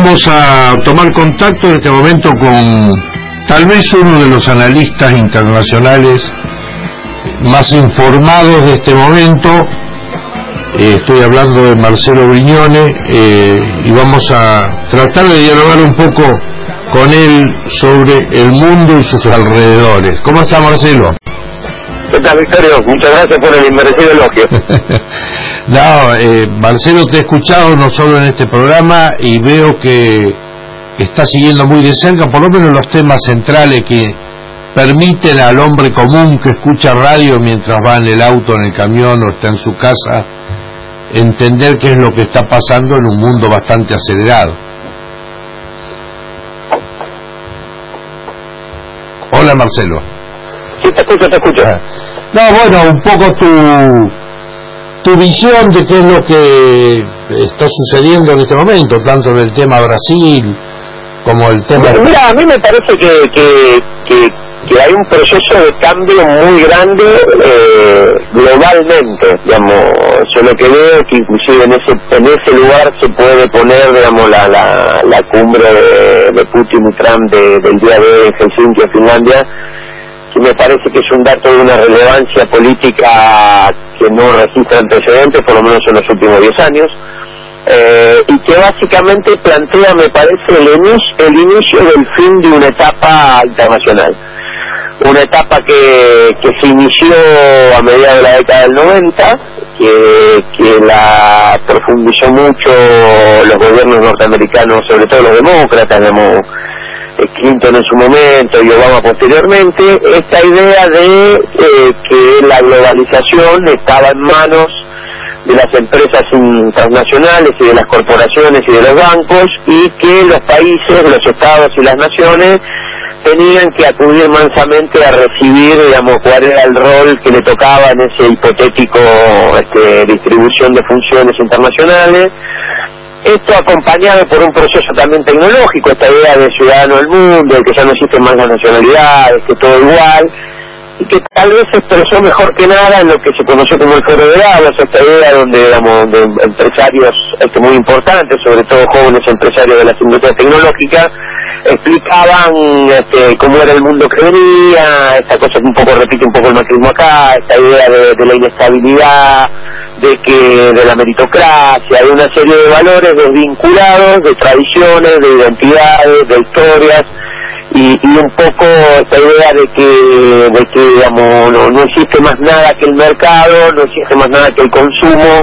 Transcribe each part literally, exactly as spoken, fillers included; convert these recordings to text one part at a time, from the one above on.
vamos a tomar contacto en este momento con tal vez uno de los analistas internacionales más informados de este momento. Eh, estoy hablando de Marcelo Brignone, eh, y vamos a tratar de dialogar un poco con él sobre el mundo y sus alrededores. ¿Cómo está, Marcelo? ¿Qué tal, Victorio? Muchas gracias por el inmerecido elogio. No, eh, Marcelo, te he escuchado no solo en este programa y veo que está siguiendo muy de cerca, por lo menos los temas centrales que permiten al hombre común que escucha radio mientras va en el auto, en el camión o está en su casa, entender qué es lo que está pasando en un mundo bastante acelerado. Hola, Marcelo. Sí, te escucho, te escucho. No, bueno, un poco tu, tu visión de qué es lo que está sucediendo en este momento, tanto en el tema Brasil como el tema... Mira, a mí me parece que, que, que, que hay un proceso de cambio muy grande eh, globalmente, digamos. Yo lo que veo es que inclusive en ese en ese lugar se puede poner, digamos, la la, la cumbre de, de Putin y Trump de, del día de hoy en Helsinki, Finlandia, que me parece que es un dato de una relevancia política que no registra antecedentes, por lo menos en los últimos diez años, eh, y que básicamente plantea, me parece, el inicio, el inicio del fin de una etapa internacional. Una etapa que, que se inició a mediados de la década del noventa, que, que la profundizó mucho los gobiernos norteamericanos, sobre todo los demócratas, digamos, Clinton en su momento y Obama posteriormente, esta idea de eh, que la globalización estaba en manos de las empresas transnacionales y de las corporaciones y de los bancos, y que los países, los estados y las naciones tenían que acudir mansamente a recibir, digamos, cuál era el rol que le tocaba en ese hipotético este, distribución de funciones internacionales. Esto acompañado por un proceso también tecnológico, esta idea de ciudadano del mundo, de que ya no existen más las nacionalidades, que todo igual, y que tal vez se expresó mejor que nada en lo que se conoció como el Foro de Davos, esta idea donde, digamos, de empresarios este, muy importantes, sobre todo jóvenes empresarios de las industrias tecnológicas, explicaban este, cómo era el mundo que venía, esta cosa que un poco repite un poco el macrismo acá, esta idea de, de la inestabilidad, de que de la meritocracia, de una serie de valores desvinculados, de tradiciones, de identidades, de historias, y, y un poco esta idea de que, de que digamos, no, no existe más nada que el mercado, no existe más nada que el consumo,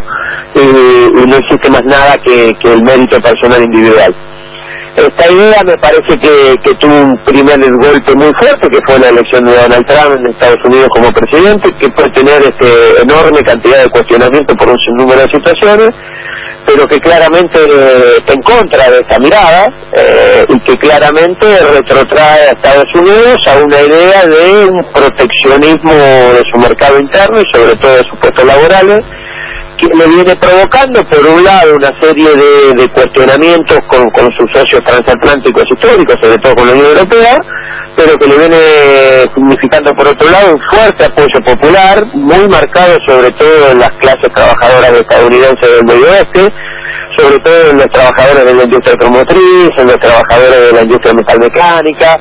eh, y no existe más nada que, que el mérito personal individual. Esta idea me parece que, que tuvo un primer golpe muy fuerte, que fue la elección de Donald Trump en Estados Unidos como presidente, que puede tener este enorme cantidad de cuestionamientos por un sinnúmero de situaciones, pero que claramente eh, está en contra de esa mirada, eh, y que claramente retrotrae a Estados Unidos a una idea de un proteccionismo de su mercado interno y sobre todo de sus puestos laborales, que le viene provocando, por un lado, una serie de, de cuestionamientos con, con sus socios transatlánticos históricos, sobre todo con la Unión Europea, pero que le viene significando, por otro lado, un fuerte apoyo popular, muy marcado sobre todo en las clases trabajadoras estadounidenses del Medio Oeste, sobre todo en los trabajadores de la industria automotriz, en los trabajadores de la industria metalmecánica.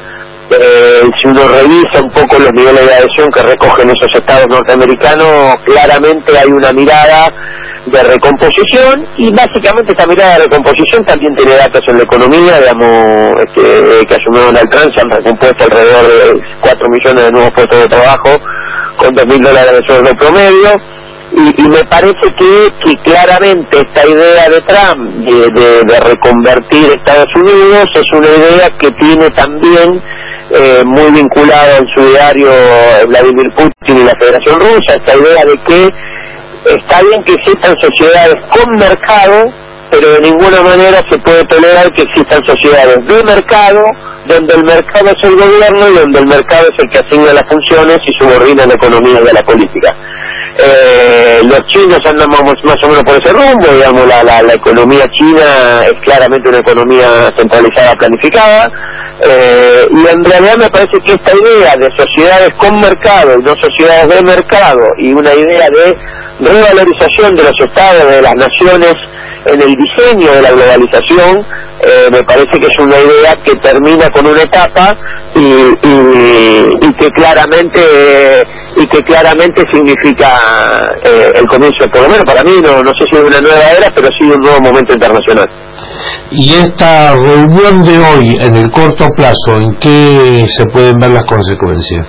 Eh, si uno revisa un poco los niveles de adhesión que recogen esos estados norteamericanos, claramente hay una mirada de recomposición, y básicamente esta mirada de recomposición también tiene datos en la economía, digamos, este, que asumió Donald Trump, se han recompuesto alrededor de cuatro millones de nuevos puestos de trabajo con dos mil dólares de sueldo promedio, y, y me parece que, que claramente esta idea de Trump de, de, de reconvertir Estados Unidos es una idea que tiene también Eh, muy vinculado en su diario Vladimir Putin y la Federación Rusa, esta idea de que está bien que existan sociedades con mercado, pero de ninguna manera se puede tolerar que existan sociedades de mercado, donde el mercado es el gobierno y donde el mercado es el que asigna las funciones y subordina la economía y a la política. Eh, los chinos andan más, más o menos por ese rumbo, digamos, la, la, la economía china es claramente una economía centralizada, planificada, eh, y en realidad me parece que esta idea de sociedades con mercado y no sociedades de mercado, y una idea de revalorización de los estados, de las naciones en el diseño de la globalización, eh, me parece que es una idea que termina con una etapa y, y, y que claramente eh, y que claramente significa eh, el comienzo, por lo menos para mí, no, no sé si es una nueva era, pero sí un nuevo momento internacional. Y esta reunión de hoy, en el corto plazo, ¿en qué se pueden ver las consecuencias?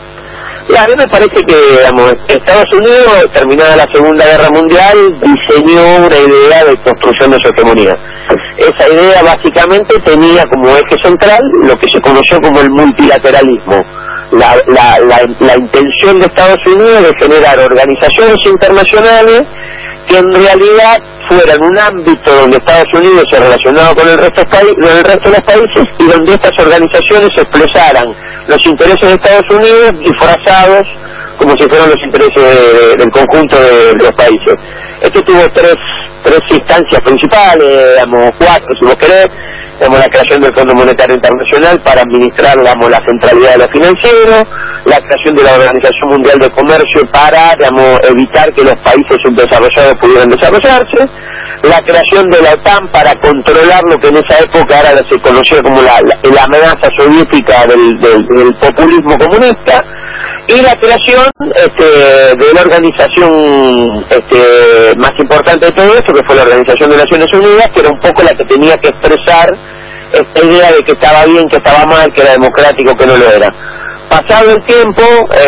Y a mí me parece que, digamos, Estados Unidos, terminada la Segunda Guerra Mundial, diseñó una idea de construcción de su hegemonía. Esa idea básicamente tenía como eje central lo que se conoció como el multilateralismo. La, la, la, la intención de Estados Unidos de generar organizaciones internacionales que en realidad fueran un ámbito donde Estados Unidos se relacionaba con el resto, con el resto de los países y donde estas organizaciones expresaran los intereses de Estados Unidos disfrazados como si fueran los intereses de, de, del conjunto de, de los países. Esto tuvo tres, tres instancias principales, digamos, cuatro si vos querés. Digamos, la creación del Fondo Monetario Internacional para administrar, digamos, la centralidad de lo financiero, la creación de la Organización Mundial de Comercio para, digamos, evitar que los países subdesarrollados pudieran desarrollarse, la creación de la OTAN para controlar lo que en esa época ahora se conocía como la, la, la amenaza soviética del, del, del populismo comunista, y la creación este, de la organización este, más importante de todo esto, que fue la Organización de Naciones Unidas, que era un poco la que tenía que expresar esta idea de que estaba bien, que estaba mal, que era democrático, que no lo era. Pasado el tiempo,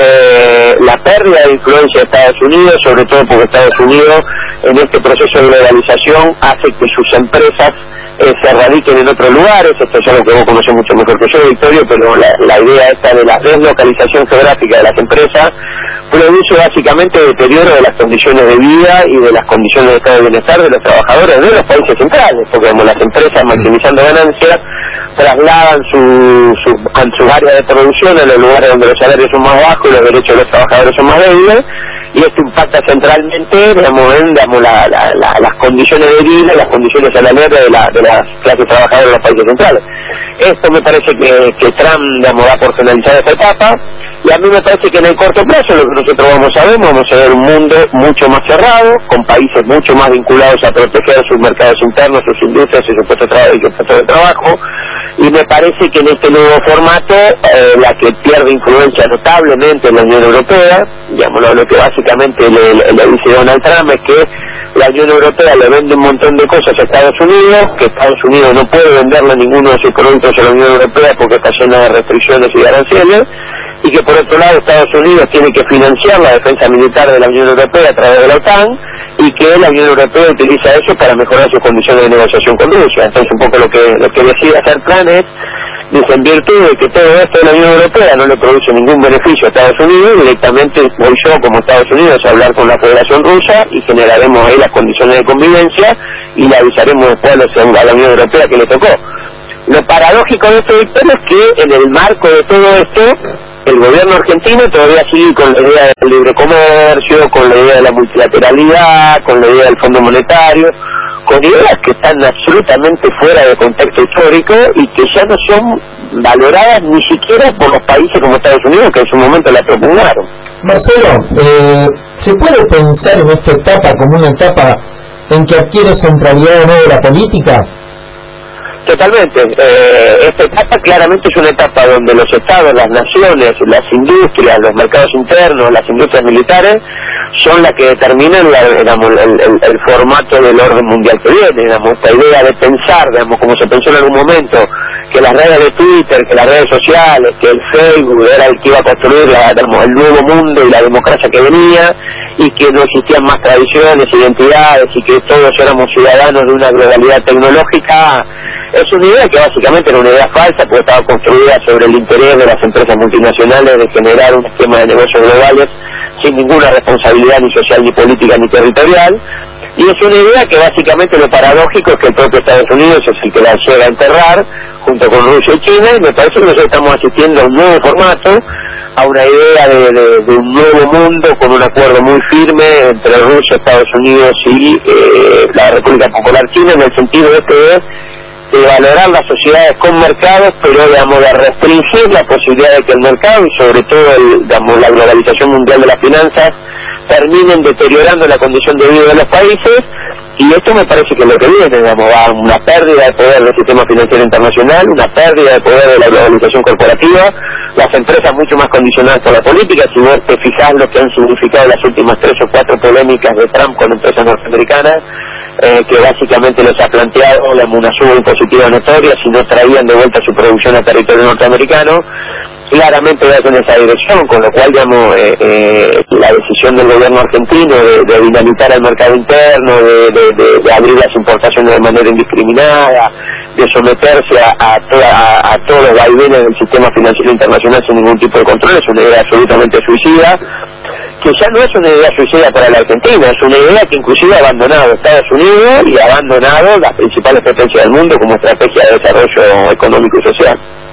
eh, la pérdida de influencia de Estados Unidos, sobre todo porque Estados Unidos en este proceso de globalización hace que sus empresas eh, se radiquen en otros lugares. Esto es algo que vos conocés mucho mejor que yo, Victorio, pero la, la idea esta de la deslocalización geográfica de las empresas produce básicamente deterioro de las condiciones de vida y de las condiciones de estado de bienestar de los trabajadores de los países centrales, porque como las empresas, maximizando ganancias, trasladan su, su, su área de producción a los lugares donde los salarios son más bajos y los derechos de los trabajadores son más débiles, y esto impacta centralmente, digamos, en digamos, la, la, la, las condiciones de vida, las condiciones salariales de, la, de las clases trabajadoras de los países centrales. Esto me parece que, que Trump, digamos, da por finalizada esta etapa, y a mí me parece que en el corto plazo lo que nosotros vamos a ver, vamos a ver un mundo mucho más cerrado, con países mucho más vinculados a proteger sus mercados internos, sus industrias y sus puestos de, tra- y sus puestos de trabajo, y me parece que en este nuevo formato eh, la que pierde influencia notablemente en la Unión Europea, digamos, lo, lo que básicamente le, le, le dice Donald Trump es que la Unión Europea le vende un montón de cosas a Estados Unidos, que Estados Unidos no puede venderle ninguno de sus productos a la Unión Europea porque está llena de restricciones y de aranceles, y que por otro lado Estados Unidos tiene que financiar la defensa militar de la Unión Europea a través de la OTAN, y que la Unión Europea utiliza eso para mejorar sus condiciones de negociación con Rusia. Entonces un poco lo que lo que decide hacer Trump es, dice, en virtud de que todo esto de la Unión Europea no le produce ningún beneficio a Estados Unidos, directamente voy yo como Estados Unidos a hablar con la Federación Rusa y generaremos ahí las condiciones de convivencia y le avisaremos después a la Unión Europea que le tocó. Lo paradójico de esto, Víctor, es que en el marco de todo esto, el gobierno argentino todavía sigue con la idea del libre comercio, con la idea de la multilateralidad, con la idea del Fondo Monetario, con ideas que están absolutamente fuera de contexto histórico y que ya no son valoradas ni siquiera por los países como Estados Unidos, que en su momento la propugnaron. Marcelo, eh, ¿se puede pensar en esta etapa como una etapa en que adquiere centralidad de nuevo la política? Totalmente. Eh, esta etapa claramente es una etapa donde los estados, las naciones, las industrias, los mercados internos, las industrias militares son las que determinan la, digamos, el, el, el formato del orden mundial que viene. Digamos, esta idea de pensar, digamos, como se pensó en algún momento, que las redes de Twitter, que las redes sociales, que el Facebook era el que iba a construir la, digamos, el nuevo mundo y la democracia que venía, y que no existían más tradiciones, identidades, y que todos éramos ciudadanos de una globalidad tecnológica. Es una idea que básicamente era una idea falsa, porque estaba construida sobre el interés de las empresas multinacionales de generar un esquema de negocios globales sin ninguna responsabilidad ni social, ni política, ni territorial. Y es una idea que básicamente lo paradójico es que el propio Estados Unidos es el que la llega a enterrar junto con Rusia y China, y me parece que nosotros estamos asistiendo a un nuevo formato, a una idea de, de, de un nuevo mundo con un acuerdo muy firme entre Rusia, Estados Unidos y eh, la República Popular China, en el sentido de que de valorar las sociedades con mercados, pero digamos de restringir la posibilidad de que el mercado y sobre todo el, digamos, la globalización mundial de las finanzas terminen deteriorando la condición de vida de los países, y esto me parece que es lo que viene, digamos, va una pérdida de poder del sistema financiero internacional, una pérdida de poder de la globalización corporativa, las empresas mucho más condicionadas por la política. Si vos te fijás lo que han significado las últimas tres o cuatro polémicas de Trump con empresas norteamericanas, eh, que básicamente les ha planteado una suba impositiva notoria si no traían de vuelta su producción a territorio norteamericano, claramente va en esa dirección, con lo cual, digamos, eh, eh, la decisión del gobierno argentino de, de dinamitar el mercado interno, de, de, de, de abrir las importaciones de manera indiscriminada, de someterse a, a, toda, a, a todos los vaivenes del sistema financiero internacional sin ningún tipo de control, es una idea absolutamente suicida, que ya no es una idea suicida para la Argentina, es una idea que inclusive ha abandonado Estados Unidos y ha abandonado las principales potencias del mundo como estrategia de desarrollo económico y social.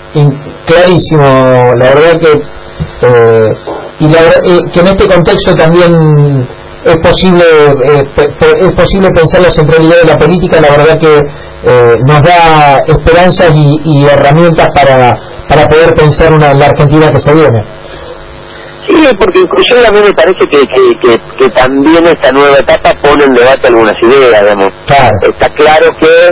Clarísimo, la verdad que eh, y la, eh, que en este contexto también es posible eh, pe, pe, es posible pensar la centralidad de la política. La verdad que eh, nos da esperanzas y, y herramientas para para poder pensar una la Argentina que se viene. Sí, porque inclusive a mí me parece que, que, que, que también esta nueva etapa pone en debate algunas ideas, digamos. Claro. Está claro que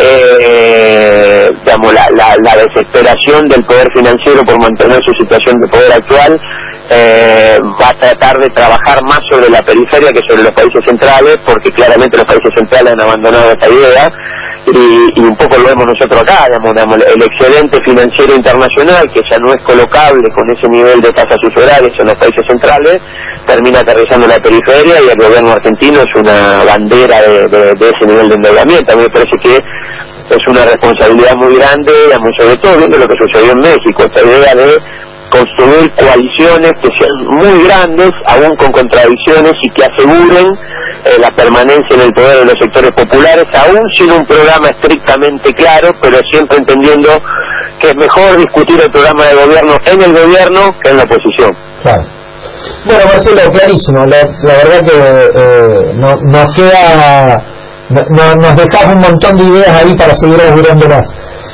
eh, digamos, la, la, la desesperación del poder financiero por mantener su situación de poder actual eh, va a tratar de trabajar más sobre la periferia que sobre los países centrales, porque claramente los países centrales han abandonado esta idea. Y, y un poco lo vemos nosotros acá, digamos, digamos, el excedente financiero internacional, que ya no es colocable con ese nivel de tasas usurarias en los países centrales, termina aterrizando en la periferia, y el gobierno argentino es una bandera de, de, de ese nivel de endeudamiento. A mí me parece que es una responsabilidad muy grande, digamos, sobre todo viendo lo que sucedió en México, esta idea de construir coaliciones que sean muy grandes, aún con contradicciones, y que aseguren eh, la permanencia en el poder de los sectores populares, aún sin un programa estrictamente claro, pero siempre entendiendo que es mejor discutir el programa de gobierno en el gobierno que en la oposición. Claro. Bueno, Marcelo, clarísimo. La, la verdad que eh, no, nos queda, no, nos dejas un montón de ideas ahí para seguir augurando más.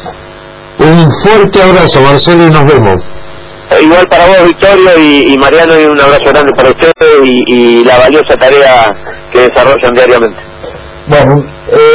Un fuerte abrazo, Marcelo, y nos vemos. Igual para vos, Victorio, y, y Mariano, y un abrazo grande para ustedes y, y la valiosa tarea que desarrollan diariamente. Bueno, eh...